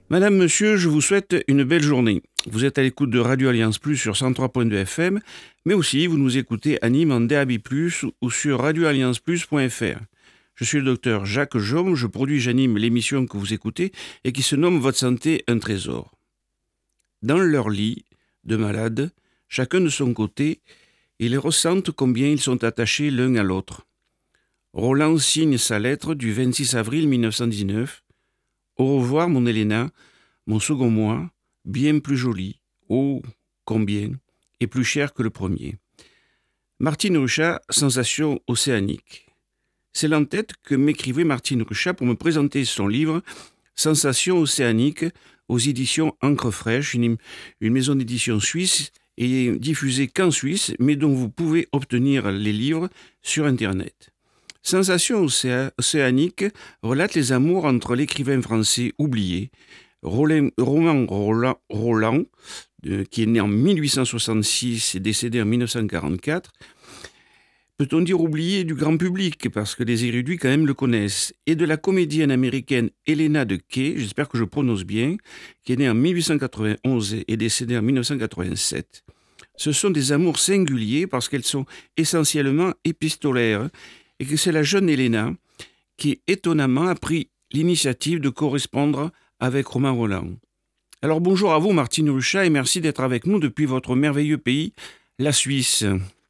Madame, monsieur, je vous souhaite une belle journée. Vous êtes à l'écoute de Radio Alliance Plus sur 103.2 FM, mais aussi vous nous écoutez à Nîmes en DAB+, ou sur radioallianceplus.fr. Je suis le docteur Jacques Jaume, je produis et j'anime l'émission que vous écoutez et qui se nomme Votre santé, un trésor. Dans leur lit de malades, chacun de son côté, ils ressentent combien ils sont attachés l'un à l'autre. Roland signe sa lettre du 26 avril 1919. Au revoir, mon Héléna, mon second moi, bien plus joli, oh, combien, et plus cher que le premier. Martine Ruchat, Sensation océanique. C'est l'entête que m'écrivait Martine Ruchat pour me présenter son livre Sensation océanique aux éditions Encre Fraîche, une maison d'édition suisse et diffusée qu'en Suisse, mais dont vous pouvez obtenir les livres sur Internet. Sensation océanique relate les amours entre l'écrivain français oublié, Roman Roland, qui est né en 1866 et décédé en 1944. Peut-on dire oublié du grand public, parce que les érudits quand même le connaissent, et de la comédienne américaine Helena de Kay, j'espère que je prononce bien, qui est née en 1891 et décédée en 1987. Ce sont des amours singuliers parce qu'elles sont essentiellement épistolaires, et que c'est la jeune Helena qui, étonnamment, a pris l'initiative de correspondre avec Romain Roland. Alors bonjour à vous Martine Ruchat et merci d'être avec nous depuis votre merveilleux pays, la Suisse.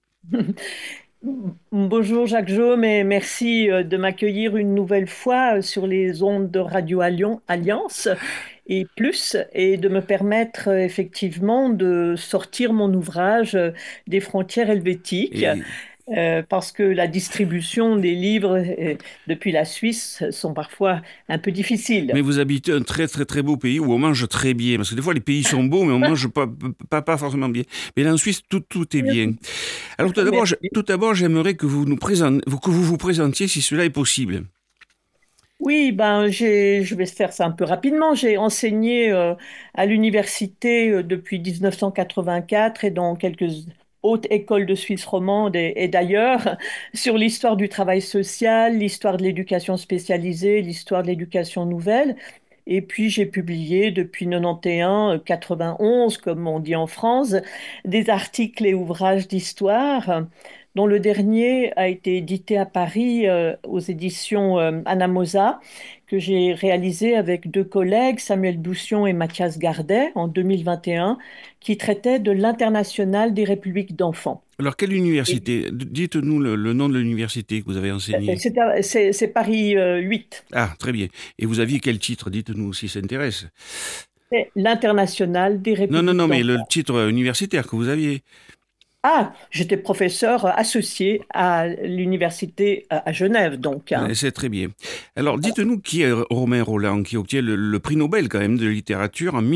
Bonjour Jacques Jaume et merci de m'accueillir une nouvelle fois sur les ondes de Radio Alliance et plus et de me permettre effectivement de sortir mon ouvrage des frontières helvétiques Et parce que la distribution des livres depuis la Suisse sont parfois un peu difficiles. Mais vous habitez un très très très beau pays où on mange très bien. Parce que des fois les pays sont beaux mais on mange pas forcément bien. Mais là en Suisse tout est bien. Alors Merci. tout d'abord j'aimerais que que vous vous présentiez si cela est possible. Oui, ben je vais faire ça un peu rapidement. J'ai enseigné à l'université depuis 1984 et dans quelques hautes écoles de Suisse romande et d'ailleurs sur l'histoire du travail social, l'histoire de l'éducation spécialisée, l'histoire de l'éducation nouvelle. Et puis j'ai publié depuis 91, 91, comme on dit en France, des articles et ouvrages d'histoire dont le dernier a été édité à Paris aux éditions Anamosa, que j'ai réalisé avec deux collègues, Samuel Boussion et Mathias Gardet, en 2021, qui traitait de l'international des républiques d'enfants. Alors quelle Et, université? Dites-nous le nom de l'université que vous avez enseigné. c'est Paris 8. Ah, très bien. Et vous aviez quel titre? Dites-nous si ça intéresse. C'est l'international des républiques Non, mais le d'enfants. titre universitaire que vous aviez. Ah, j'étais professeur associé à l'université à Genève, donc, hein. C'est très bien. Alors, dites-nous qui est Romain Roland, qui obtient le prix Nobel quand même de littérature en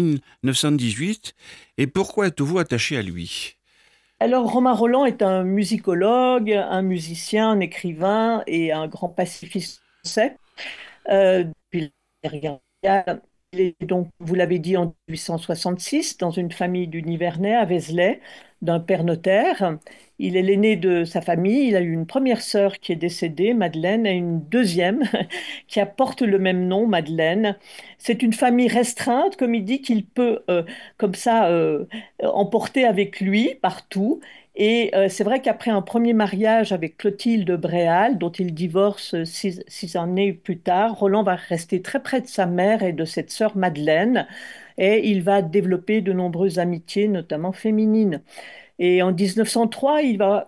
1918, et pourquoi êtes-vous attaché à lui? Alors, Romain Roland est un musicologue, un musicien, un écrivain et un grand pacifiste français. Depuis la Guerre mondiale, il est donc, vous l'avez dit, en 1866, dans une famille du Nivernais à Vézelay, d'un père notaire. Il est l'aîné de sa famille. Il a eu une première sœur qui est décédée, Madeleine, et une deuxième qui apporte le même nom, Madeleine. C'est une famille restreinte, comme il dit, qu'il peut comme ça emporter avec lui partout. Et c'est vrai qu'après un premier mariage avec Clotilde Bréal, dont il divorce six années plus tard, Roland va rester très près de sa mère et de cette sœur Madeleine, et il va développer de nombreuses amitiés, notamment féminines. Et en 1903,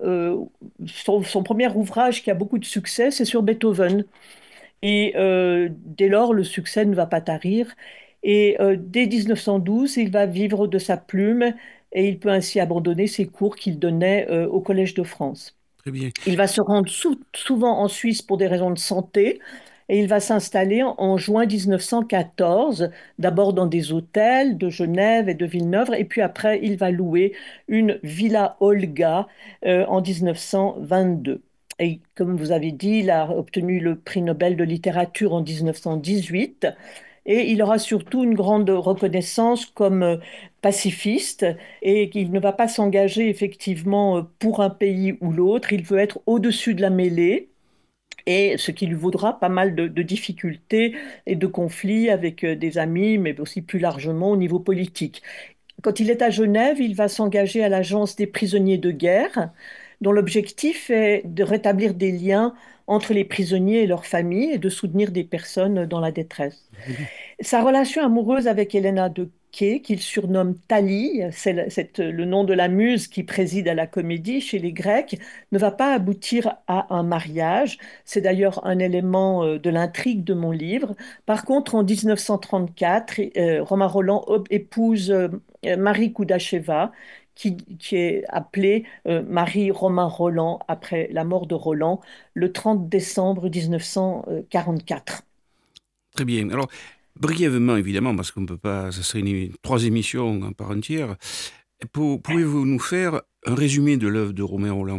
son premier ouvrage qui a beaucoup de succès, c'est sur Beethoven. Et dès lors, le succès ne va pas tarir. Et dès 1912, il va vivre de sa plume et il peut ainsi abandonner ses cours qu'il donnait au Collège de France. Très bien. Il va se rendre souvent en Suisse pour des raisons de santé et il va s'installer en juin 1914, d'abord dans des hôtels de Genève et de Villeneuve, et puis après, il va louer une villa Olga en 1922. Et comme vous avez dit, il a obtenu le prix Nobel de littérature en 1918. Et il aura surtout une grande reconnaissance comme pacifiste et qu'il ne va pas s'engager effectivement pour un pays ou l'autre. Il veut être au-dessus de la mêlée et ce qui lui vaudra pas mal de difficultés et de conflits avec des amis, mais aussi plus largement au niveau politique. Quand il est à Genève, il va s'engager à l'Agence des prisonniers de guerre, dont l'objectif est de rétablir des liens entre les prisonniers et leurs familles et de soutenir des personnes dans la détresse. Sa relation amoureuse avec Helena de Kay, qu'il surnomme Thalie, c'est le nom de la muse qui préside à la comédie chez les Grecs, ne va pas aboutir à un mariage. C'est d'ailleurs un élément de l'intrigue de mon livre. Par contre, en 1934, Romain Rolland épouse Marie Koudacheva, qui est appelée Marie Romain Rolland après la mort de Rolland le 30 décembre 1944. Très bien. Alors, brièvement, évidemment, parce qu'on ne peut pas, ça serait trois émissions en part entière, pouvez-vous nous faire un résumé de l'œuvre de Romain Rolland?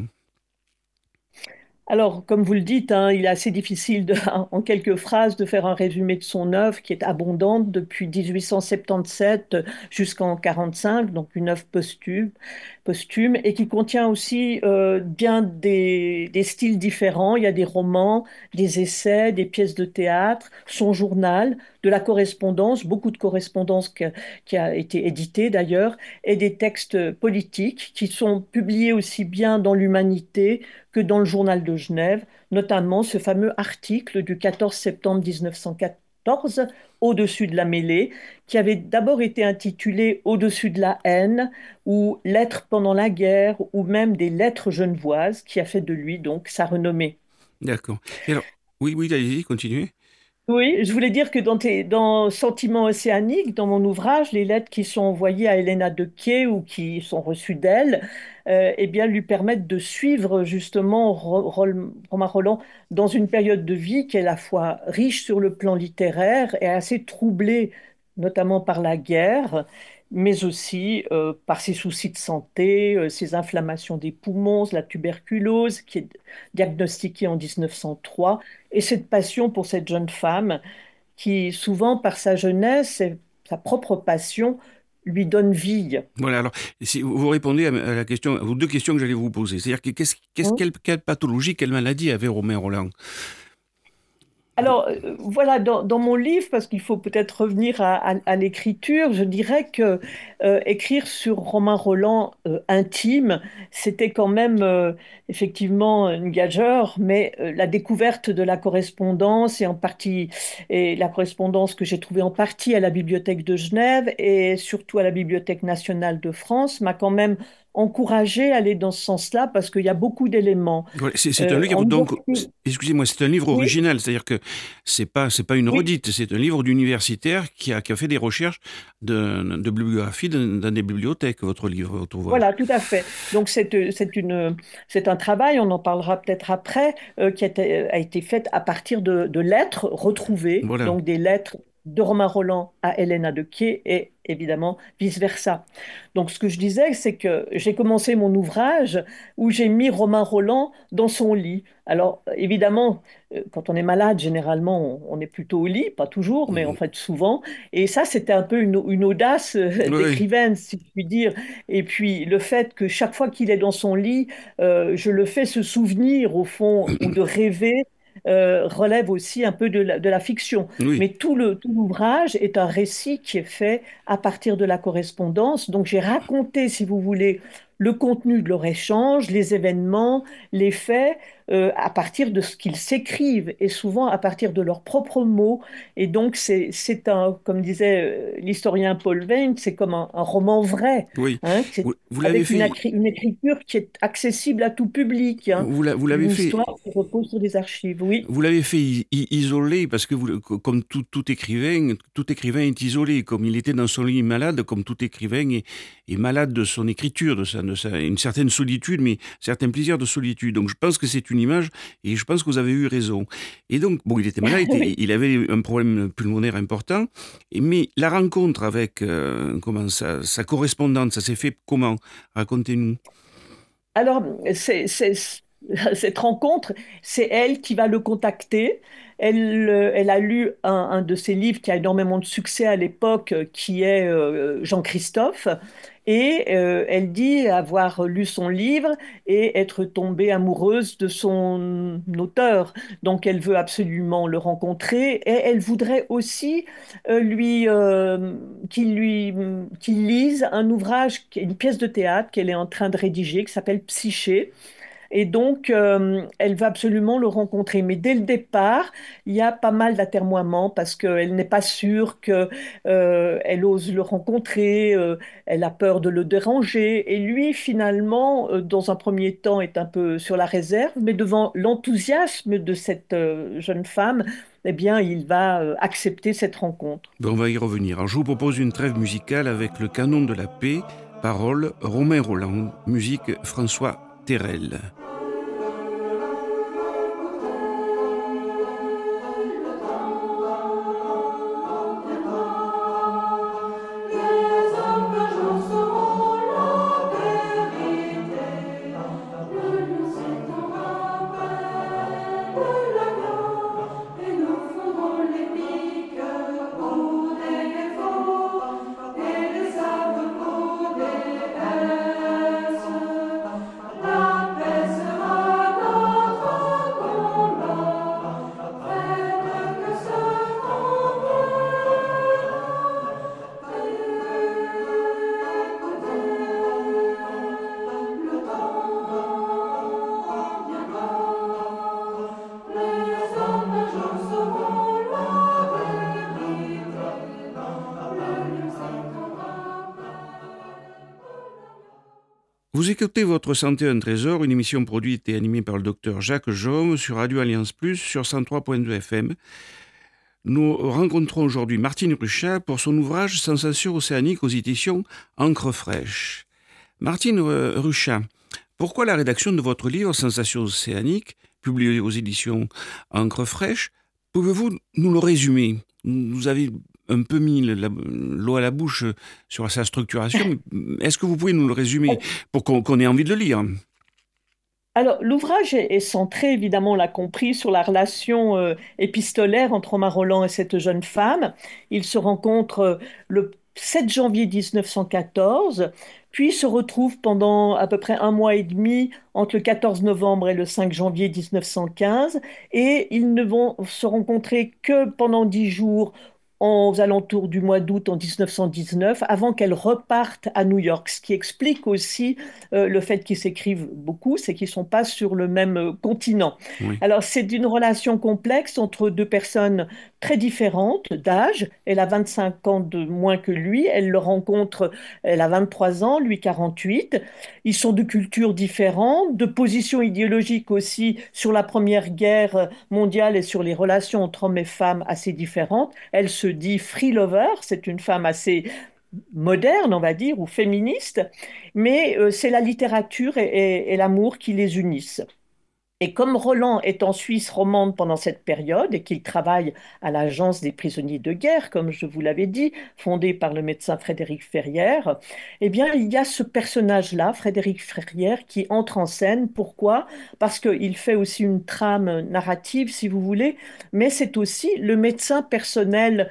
Alors, comme vous le dites, hein, il est assez difficile en quelques phrases de faire un résumé de son œuvre qui est abondante depuis 1877 jusqu'en 1945, donc une œuvre posthume et qui contient aussi bien des styles différents. Il y a des romans, des essais, des pièces de théâtre, son journal, de la correspondance, beaucoup de correspondance qui a été éditée d'ailleurs, et des textes politiques qui sont publiés aussi bien dans l'Humanité que dans le journal de Genève, notamment ce fameux article du 14 septembre 1914, Au-dessus de la mêlée, qui avait d'abord été intitulé Au-dessus de la haine ou Lettres pendant la guerre ou même des lettres genevoises, qui a fait de lui donc sa renommée. D'accord. Et alors, oui, oui, allez-y, continuez. Oui, je voulais dire que dans Sentiments océaniques, dans mon ouvrage, les lettres qui sont envoyées à Helena de Kay ou qui sont reçues d'elle, eh bien, lui permettent de suivre justement Romain Rolland dans une période de vie qui est à la fois riche sur le plan littéraire et assez troublée, notamment par la guerre, mais aussi par ses soucis de santé, ses inflammations des poumons, la tuberculose qui est diagnostiquée en 1903 et cette passion pour cette jeune femme qui, souvent, par sa jeunesse et sa propre passion, lui donne vie. Voilà, alors, si vous répondez à la question, aux deux questions que j'allais vous poser. C'est-à-dire, quelle pathologie, quelle maladie avait Romain Rolland? Alors, voilà, dans mon livre, parce qu'il faut peut-être revenir à l'écriture, je dirais que écrire sur Romain Rolland intime, c'était quand même effectivement une gageure, mais la découverte de la correspondance, et la correspondance que j'ai trouvée en partie à la Bibliothèque de Genève et surtout à la Bibliothèque nationale de France, m'a quand même encouragée à aller dans ce sens-là, parce qu'il y a beaucoup d'éléments. Voilà, c'est un livre, En donc, ouverture- excusez-moi, c'est un livre oui, original, c'est-à-dire que c'est pas une oui. redite, c'est un livre d'universitaire qui a fait des recherches de bibliographie dans des bibliothèques, votre livre, votre ouvrage. Voilà, tout à fait. Donc c'est un travail, on en parlera peut-être après, a été fait à partir de lettres retrouvées, Voilà. donc des lettres de Romain Rolland à Helena de Kay et évidemment vice-versa. Donc ce que je disais, c'est que j'ai commencé mon ouvrage où j'ai mis Romain Rolland dans son lit. Alors évidemment, quand on est malade, généralement on est plutôt au lit, pas toujours, mais en Mm. fait souvent. Et ça, c'était un peu une audace Oui, d'écrivaine, si je puis dire. Et puis le fait que chaque fois qu'il est dans son lit, je le fais se souvenir au fond ou de rêver, relève aussi un peu de la fiction. oui. Mais tout l'ouvrage est un récit qui est fait à partir de la correspondance. Donc j'ai raconté, si vous voulez, le contenu de leur échange, les événements, les faits, à partir de ce qu'ils s'écrivent et souvent à partir de leurs propres mots. Et donc c'est un, comme disait l'historien Paul Veyne, c'est comme un roman vrai, Oui. hein, Vous l'avez avec fait, une écriture qui est accessible à tout public, hein, vous l'avez une fait. histoire qui repose sur des archives. Oui, Vous l'avez fait isolé parce que comme tout écrivain est isolé, comme il était dans son lit malade, comme tout écrivain est malade de son écriture, une certaine solitude, mais certains plaisirs de solitude. Donc je pense que c'est une image et je pense que vous avez eu raison. Et donc, bon, il était malade, oui. il avait un problème pulmonaire important, mais la rencontre avec sa correspondante, ça s'est fait comment? Racontez-nous. Alors, cette rencontre, c'est elle qui va le contacter. Elle a lu un de ses livres qui a énormément de succès à l'époque, qui est Jean-Christophe. Et elle dit avoir lu son livre et être tombée amoureuse de son auteur. Donc elle veut absolument le rencontrer et elle voudrait aussi lui qu'il lise un ouvrage, une pièce de théâtre qu'elle est en train de rédiger qui s'appelle Psyché. Et donc, elle va absolument le rencontrer. Mais dès le départ, il y a pas mal d'atermoiements parce qu'elle n'est pas sûre elle ose le rencontrer, elle a peur de le déranger. Et lui, finalement, dans un premier temps, est un peu sur la réserve, mais devant l'enthousiasme de cette jeune femme, eh bien, il va accepter cette rencontre. Ben, on va y revenir. Alors, je vous propose une trêve musicale avec le canon de la paix, paroles Romain Roland, musique François Terrel. Vous écoutez Votre santé un trésor, une émission produite et animée par le docteur Jacques Jaume sur Radio Alliance Plus sur 103.2 FM. Nous rencontrons aujourd'hui Martine Ruchat pour son ouvrage Sensations océaniques aux éditions Encre fraîche. Martine Ruchat, pourquoi la rédaction de votre livre Sensations océaniques, publié aux éditions Encre fraîche, pouvez-vous nous le résumer? Vous avez un peu mis l'eau à la bouche sur sa structuration. Est-ce que vous pouvez nous le résumer pour qu'on ait envie de le lire? Alors, l'ouvrage est centré, évidemment, on l'a compris, sur la relation épistolaire entre Romain Roland et cette jeune femme. Ils se rencontrent le 7 janvier 1914, puis se retrouvent pendant à peu près un mois et demi entre le 14 novembre et le 5 janvier 1915, et ils ne vont se rencontrer que pendant 10 jours aux alentours du mois d'août en 1919, avant qu'elle reparte à New York. Ce qui explique aussi le fait qu'ils s'écrivent beaucoup, c'est qu'ils ne sont pas sur le même continent. Oui. Alors, c'est d'une relation complexe entre deux personnes très différentes d'âge. Elle a 25 ans de moins que lui. Elle le rencontre, elle a 23 ans, lui 48. Ils sont de cultures différentes, de positions idéologiques aussi sur la Première Guerre mondiale et sur les relations entre hommes et femmes assez différentes. Elle se dit free lover, c'est une femme assez moderne, on va dire, ou féministe, mais c'est la littérature et l'amour qui les unissent. Et comme Roland est en Suisse romande pendant cette période et qu'il travaille à l'Agence des prisonniers de guerre, comme je vous l'avais dit, fondée par le médecin Frédéric Ferrière, eh bien, il y a ce personnage-là, Frédéric Ferrière, qui entre en scène. Pourquoi? Parce qu'il fait aussi une trame narrative, si vous voulez, mais c'est aussi le médecin personnel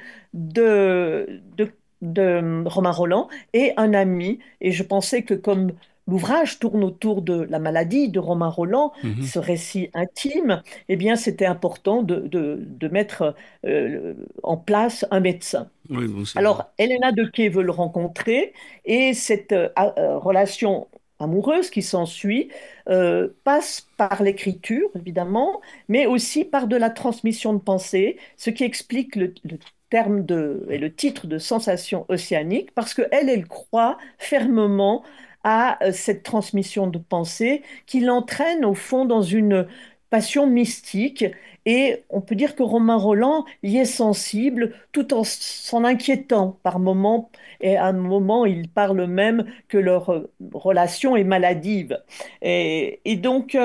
de Romain Roland et un ami. Et je pensais que comme l'ouvrage tourne autour de la maladie de Romain Roland, Mhm. ce récit intime, eh bien, c'était important de mettre en place un médecin. Oui, bon, c'est... Alors, Helena de Quay veut le rencontrer et cette relation amoureuse qui s'ensuit passe par l'écriture, évidemment, mais aussi par de la transmission de pensée, ce qui explique le terme et le titre de sensation océanique, parce qu'elle, elle croit fermement à cette transmission de pensée qui l'entraîne au fond dans une passion mystique. Et on peut dire que Romain Roland y est sensible tout en s'en inquiétant par moments. Et à un moment, il parle même que leur relation est maladive. Et donc,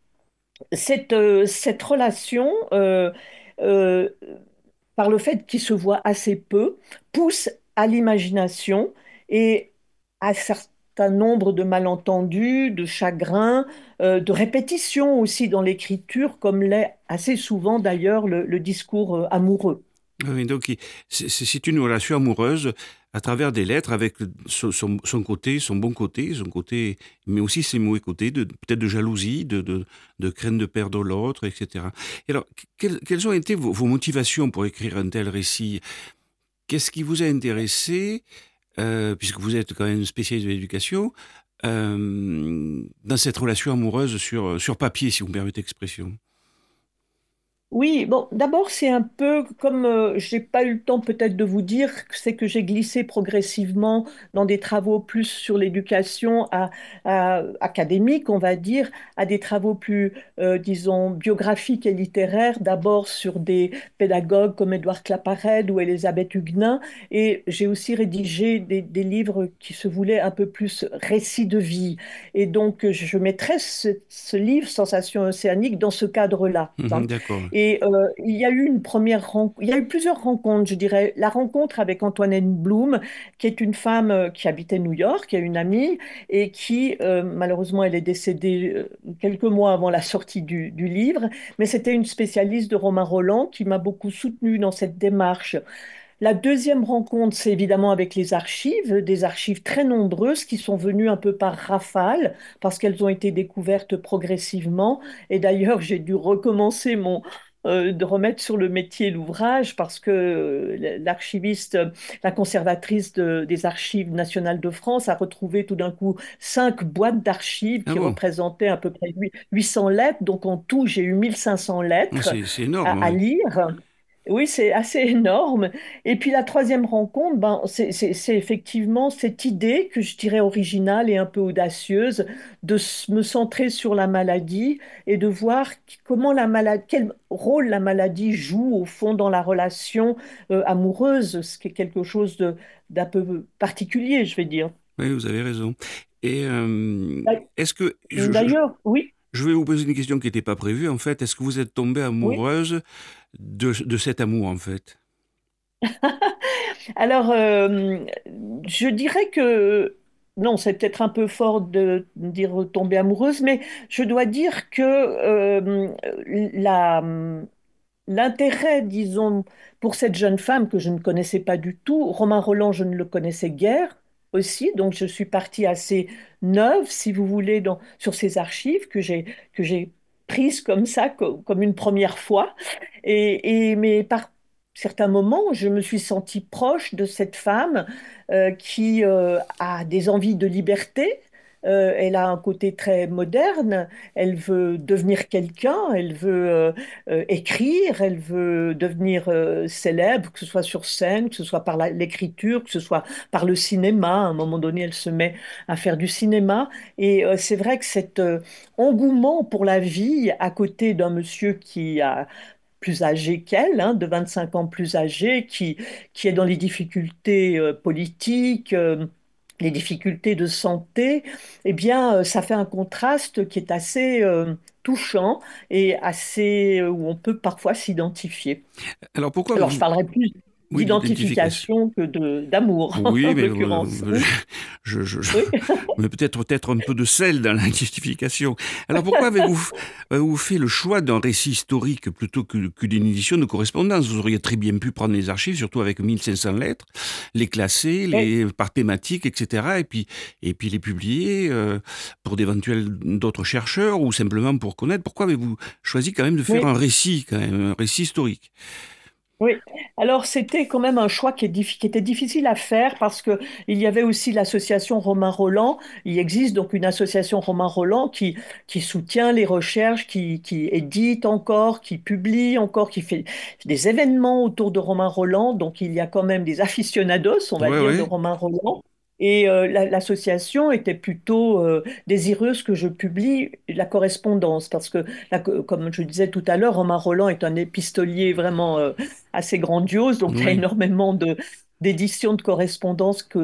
cette relation, euh, par le fait qu'ils se voient assez peu, pousse à l'imagination et à certains certain nombre de malentendus, de chagrins, de répétitions aussi dans l'écriture, comme l'est assez souvent d'ailleurs le discours amoureux. Oui, donc c'est une relation amoureuse à travers des lettres avec son côté, son côté, mais aussi ses mauvais côtés, peut-être de jalousie, de crainte de perdre l'autre, etc. Et alors, quelles ont été vos motivations pour écrire un tel récit? Qu'est-ce qui vous a intéressé, puisque vous êtes quand même spécialiste de l'éducation, dans cette relation amoureuse sur papier, si vous me permettez l'expression? Oui, bon, d'abord, c'est un peu comme j'ai pas eu le temps peut-être de vous dire, c'est que j'ai glissé progressivement dans des travaux plus sur l'éducation académique, on va dire, à des travaux plus, disons, biographiques et littéraires, d'abord sur des pédagogues comme Édouard Claparède ou Elisabeth Huguenin, et j'ai aussi rédigé des livres qui se voulaient un peu plus récits de vie. Et donc, je mettrais ce livre, Sensation océanique, dans ce cadre-là, hein. Mhm, d'accord. Et il y a eu une première rencontre, il y a eu plusieurs rencontres, je dirais. La rencontre avec Antoinette Bloom, qui est une femme qui habitait New York, qui a une amie, et qui, malheureusement, elle est décédée quelques mois avant la sortie du livre, mais c'était une spécialiste de Romain Rolland qui m'a beaucoup soutenue dans cette démarche. La deuxième rencontre, c'est évidemment avec les archives, des archives très nombreuses qui sont venues un peu par rafale, parce qu'elles ont été découvertes progressivement. Et d'ailleurs, j'ai dû recommencer de remettre sur le métier l'ouvrage, parce que l'archiviste, la conservatrice des Archives nationales de France a retrouvé tout d'un coup 5 boîtes d'archives Ah qui bon? représentaient à peu près 800 lettres. Donc en tout, j'ai eu 1500 Ah, lettres c'est énorme, à oui. lire. Oui, c'est assez énorme. Et puis la troisième rencontre, ben, c'est effectivement cette idée que je dirais originale et un peu audacieuse de me centrer sur la maladie et de voir comment la maladie, quel rôle la maladie joue au fond dans la relation amoureuse, ce qui est quelque chose d'un peu particulier, je vais dire. Oui, vous avez raison. Et est-ce que D'ailleurs, oui, je vais vous poser une question qui n'était pas prévue, en fait. Est-ce que vous êtes tombée oui. amoureuse de cet amour, en fait? Alors, je dirais que, non, c'est peut-être un peu fort de dire tomber amoureuse, mais je dois dire que la, l'intérêt, disons, pour cette jeune femme que je ne connaissais pas du tout, Romain Rolland, je ne le connaissais guère aussi, donc je suis partie assez neuve, si vous voulez, sur ces archives que j'ai prises comme ça, comme une première fois. Mais par certains moments, je me suis sentie proche de cette femme qui a des envies de liberté. Elle a un côté très moderne. Elle veut devenir quelqu'un. Elle veut écrire. Elle veut devenir célèbre, que ce soit sur scène, que ce soit par l'écriture, que ce soit par le cinéma. À un moment donné, elle se met à faire du cinéma. Et c'est vrai que cet engouement pour la vie, à côté d'un monsieur qui a plus âgé qu'elle, hein, de 25 ans plus âgé, qui est dans les difficultés politiques, les difficultés de santé, eh bien, ça fait un contraste qui est assez touchant et assez où on peut parfois s'identifier. Alors, pourquoi Alors, je avez-vous... parlerai plus Oui, d'identification. d'identification que d'amour, en Oui, mais l'occurrence. je- Oui. mais peut-être un peu de sel dans l'identification. Alors pourquoi avez-vous fait le choix d'un récit historique plutôt que d'une édition de correspondance? Vous auriez très bien pu prendre les archives, surtout avec 1500 lettres, les classer Et par thématique, etc. Et puis les publier pour d'éventuels d'autres chercheurs ou simplement pour connaître. Pourquoi avez-vous choisi quand même de faire oui, un récit, quand même, un récit historique? oui, alors c'était quand même un choix qui était difficile à faire parce que il y avait aussi l'association Romain Rolland. Il existe donc une association Romain Rolland qui soutient les recherches, qui édite encore, qui publie encore, qui fait des événements autour de Romain Rolland. Donc il y a quand même des aficionados, on va Ouais, dire, de ouais. Romain Rolland. Et l'association était plutôt désireuse que je publie la correspondance parce que, comme je disais tout à l'heure, Romain Rolland est un épistolier vraiment assez grandiose, donc il y a Oui. énormément d'éditions de correspondance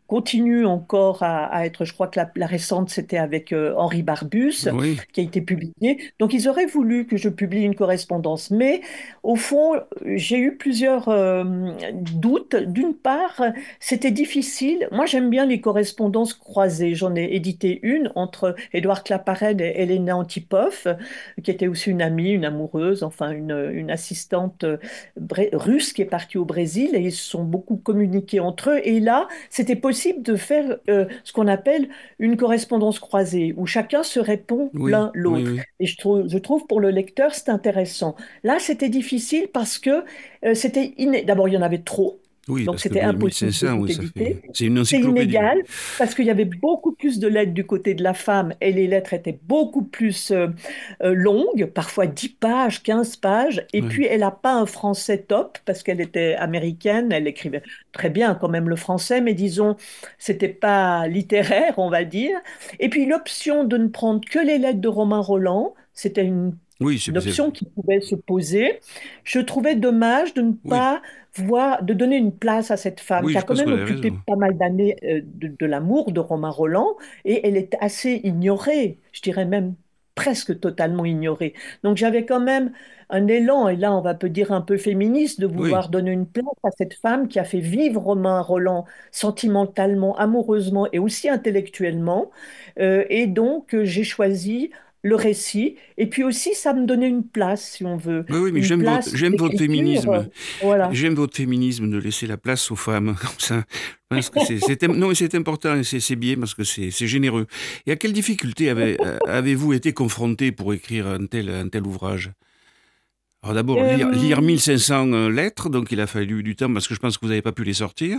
continue encore à être, je crois que la récente, c'était avec Henri Barbus, Oui, qui a été publiée. Donc, ils auraient voulu que je publie une correspondance. Mais au fond, j'ai eu plusieurs doutes. D'une part, c'était difficile. Moi, j'aime bien les correspondances croisées. J'en ai édité une entre Édouard Claparède et Elena Antipov, qui était aussi une amie, une amoureuse, enfin une assistante russe qui est partie au Brésil, et ils se sont beaucoup communiqués entre eux. Et là, c'était possible de faire ce qu'on appelle une correspondance croisée, où chacun se répond oui, l'un oui, l'autre. oui. Et je trouve pour le lecteur, c'est intéressant. Là, c'était difficile parce que d'abord, il y en avait trop. Oui, Donc, parce que c'était impossible de 1500, tout oui, ça fait. éditer. C'est une C'est encyclopédie. inégal parce qu'il y avait beaucoup plus de lettres du côté de la femme et les lettres étaient beaucoup plus longues, parfois 10 pages, 15 pages. Et Oui, puis, elle n'a pas un français top parce qu'elle était américaine, elle écrivait très bien quand même le français, mais disons, c'était pas littéraire, on va dire. Et puis, l'option de ne prendre que les lettres de Romain Roland, c'était oui, une option qui pouvait se poser. Je trouvais dommage de ne oui, pas de donner une place à cette femme oui, qui a je quand pense que même vous avez occupé raison. pas mal d'années de l'amour de Romain Roland et elle est assez ignorée, je dirais même presque totalement ignorée. Donc j'avais quand même un élan, et là on va peut dire un peu féministe, de Oui. vouloir donner une place à cette femme qui a fait vivre Romain Roland sentimentalement, amoureusement et aussi intellectuellement. Et donc j'ai choisi le récit. Et puis aussi, ça me donnait une place, si on veut, Oui, oui, mais une place j'aime votre d'écriture. féminisme. Voilà. J'aime votre féminisme de laisser la place aux femmes, comme ça. Je pense que non, mais c'est important et c'est bien parce que c'est généreux. Et à quelles difficultés avez-vous été confronté pour écrire un tel ouvrage? Alors d'abord, lire Euh, 1500 lettres, donc il a fallu du temps parce que je pense que vous n'avez pas pu les sortir.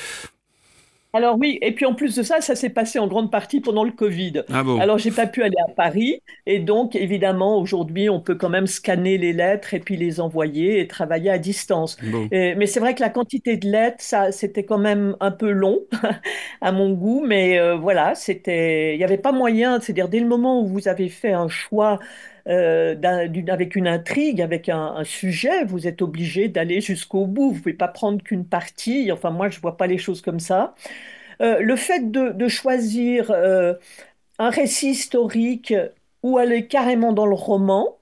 alors oui, et puis en plus de ça, ça s'est passé en grande partie pendant le Covid. Ah bon, Alors j'ai pas pu aller à Paris, et donc évidemment aujourd'hui on peut quand même scanner les lettres et puis les envoyer et travailler à distance. bon. Mais c'est vrai que la quantité de lettres, ça c'était quand même un peu long à mon goût, mais voilà, il n'y avait pas moyen, c'est-à-dire dès le moment où vous avez fait un choix avec une intrigue, avec un sujet, vous êtes obligé d'aller jusqu'au bout. Vous ne pouvez pas prendre qu'une partie. Enfin, moi, je ne vois pas les choses comme ça. Le fait de choisir un récit historique ou aller carrément dans le roman,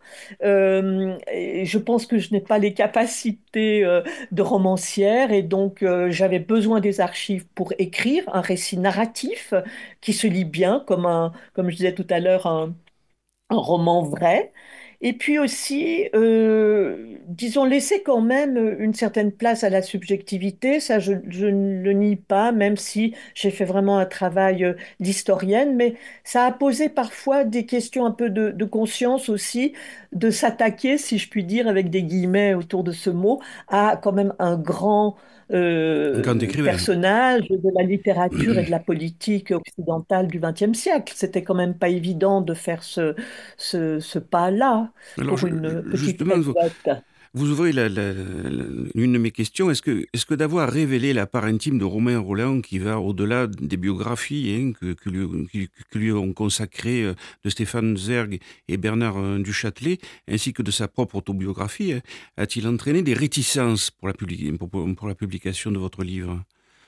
et je pense que je n'ai pas les capacités de romancière et donc j'avais besoin des archives pour écrire un récit narratif qui se lit bien comme je disais tout à l'heure, un roman vrai. Et puis aussi, disons, laisser quand même une certaine place à la subjectivité, ça je ne le nie pas, même si j'ai fait vraiment un travail d'historienne, mais ça a posé parfois des questions un peu de conscience aussi, de s'attaquer, si je puis dire, avec des guillemets autour de ce mot, à quand même un grand Un grand écrivain. personnage de la littérature et de la politique occidentale du XXe siècle. C'était quand même pas évident de faire ce pas-là Alors pour une petite justement, patriote. vous ouvrez une de mes questions. Est-ce que d'avoir révélé la part intime de Romain Roland, qui va au-delà des biographies que lui ont consacrées de Stéphane Zerg et Bernard Duchâtelet, ainsi que de sa propre autobiographie, a-t-il entraîné des réticences pour pour la publication de votre livre?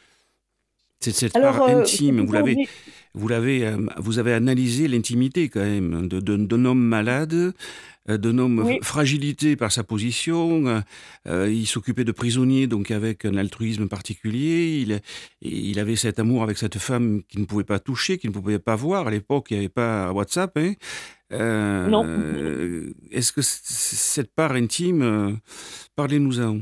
Cette part Alors, c'est intime, toujours dit. vous avez analysé l'intimité quand même d'un homme malade, d'un homme Oui, fragilité par sa position. Il s'occupait de prisonniers, donc avec un altruisme particulier. Il avait cet amour avec cette femme qu'il ne pouvait pas toucher, qu'il ne pouvait pas voir. À l'époque, il n'y avait pas WhatsApp, hein. non. Est-ce que cette part intime, parlez-nous-en.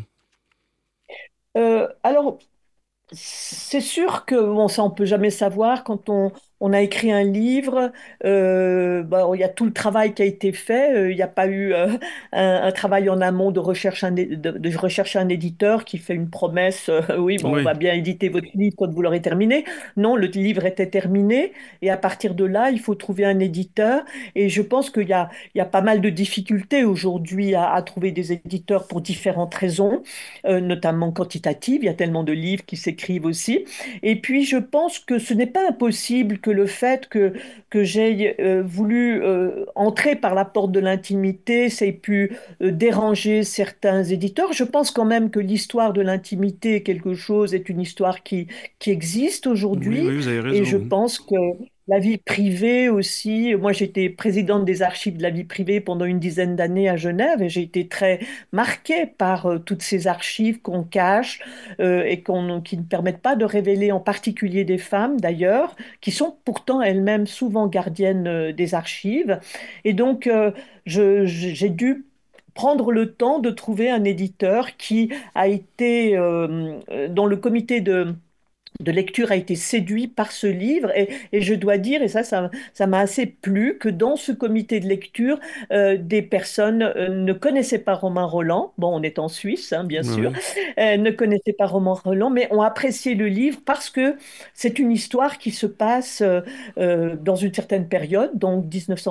Alors, c'est sûr que bon, ça, on peut jamais savoir quand on a écrit un livre. Il y a tout le travail qui a été fait. Il n'y a pas eu un travail en amont de rechercher un éditeur qui fait une promesse. Oui, bon, on Oui. va bien éditer votre livre quand vous l'aurez terminé. Non, le livre était terminé et à partir de là, il faut trouver un éditeur. Et je pense qu'il y a pas mal de difficultés aujourd'hui à trouver des éditeurs pour différentes raisons, notamment quantitatives. Il y a tellement de livres qui s'écrivent aussi. Et puis, je pense que ce n'est pas impossible que que le fait que j'ai voulu entrer par la porte de l'intimité, ça ait pu déranger certains éditeurs. Je pense quand même que l'histoire de l'intimité est une histoire qui existe Oui, aujourd'hui. oui, vous avez Et je raison. pense que la vie privée aussi, moi j'étais présidente des archives de la vie privée pendant une dizaine d'années à Genève et j'ai été très marquée par toutes ces archives qu'on cache qui ne permettent pas de révéler, en particulier des femmes d'ailleurs, qui sont pourtant elles-mêmes souvent gardiennes des archives. Et donc j'ai dû prendre le temps de trouver un éditeur qui a été, dont le comité de lecture a été séduit par ce livre et je dois dire, et ça m'a assez plu, que dans ce comité de lecture, des personnes ne connaissaient pas Romain Rolland, bon on est en Suisse hein, bien Ouais, sûr, ouais. ne connaissaient pas Romain Rolland, mais ont apprécié le livre parce que c'est une histoire qui se passe dans une certaine période, donc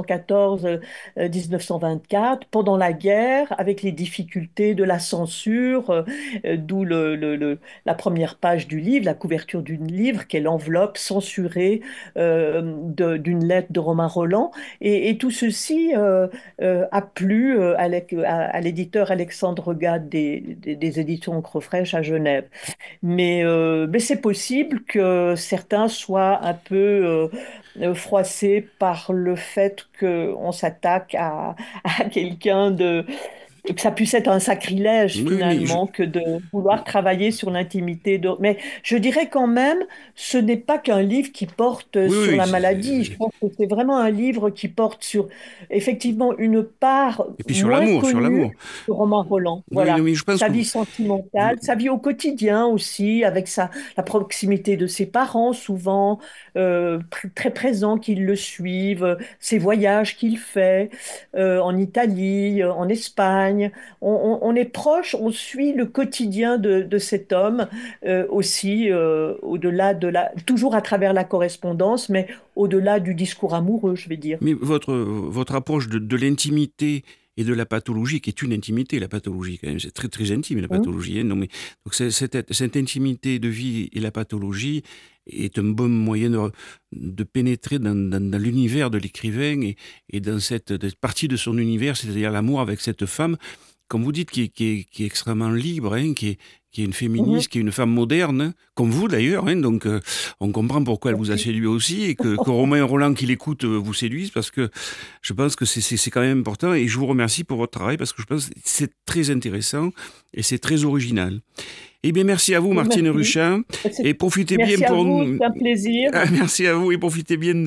1914-1924, pendant la guerre, avec les difficultés de la censure, d'où la première page du livre, la couverture du livre, qui est l'enveloppe censurée d'une lettre de Romain Rolland. Et tout ceci a plu à l'éditeur Alexandre Gade des éditions Crefraîche à Genève. Mais c'est possible que certains soient un peu froissés par le fait qu'on s'attaque à quelqu'un que ça puisse être un sacrilège Oui, mais finalement que de vouloir travailler sur l'intimité d'autres. Mais je dirais quand même, ce n'est pas qu'un livre qui porte oui, sur oui, la maladie. Je pense que c'est vraiment un livre qui porte sur effectivement une part et puis sur moins l'amour, sur connue l'amour. de Romain Rolland. Oui, non, Voilà. mais je pense Sa que vie sentimentale, sa vie au quotidien aussi, avec la proximité de ses parents, souvent très présents, qui le suivent, ses voyages qu'il fait en Italie, en Espagne. On est proche, on suit le quotidien de cet homme aussi, au-delà toujours à travers la correspondance, mais au-delà du discours amoureux, je vais dire. mais votre approche de l'intimité et de la pathologie, qui est une intimité, la pathologie, quand même, c'est très, très intime, la Hein. pathologie. Hein, non, mais, donc, cette intimité de vie et la pathologie est un bon moyen de pénétrer dans l'univers de l'écrivain et dans cette partie de son univers, c'est-à-dire l'amour avec cette femme comme vous dites, qui est extrêmement libre, hein, qui est une Mhm. féministe, qui est une femme moderne, hein, comme vous d'ailleurs. Hein, donc, on comprend pourquoi elle vous a Merci. séduit aussi et que Romain Roland qui l'écoute vous séduise parce que je pense que c'est quand même important et je vous remercie pour votre travail parce que je pense que c'est très intéressant et c'est très original. Eh bien, merci à vous, Martine Merci. Ruchin, et profitez bien Merci à pour vous, nous. c'est un plaisir. Merci à vous et profitez bien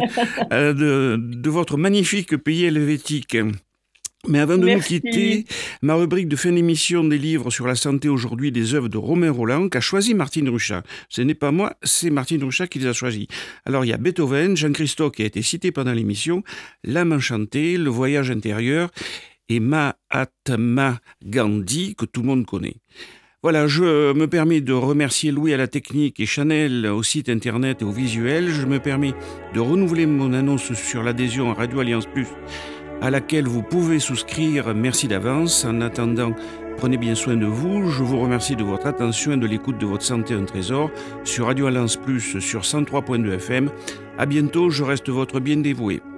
de votre magnifique pays helvétique. Mais avant de nous quitter, Merci. ma rubrique de fin d'émission des livres sur la santé aujourd'hui des œuvres de Romain Rolland qu'a choisi Martine Ruchat. Ce n'est pas moi, c'est Martine Ruchat qui les a choisis. Alors il y a Beethoven, Jean-Christophe qui a été cité pendant l'émission, L'âme enchantée, Le voyage intérieur et Mahatma Gandhi que tout le monde connaît. Voilà, je me permets de remercier Louis à la technique et Chanel au site internet et au visuel. Je me permets de renouveler mon annonce sur l'adhésion à Radio Alliance Plus à laquelle vous pouvez souscrire. Merci d'avance. En attendant, prenez bien soin de vous. Je vous remercie de votre attention et de l'écoute de votre santé un trésor sur Radio Alliance Plus sur 103.2 FM. À bientôt, je reste votre bien dévoué.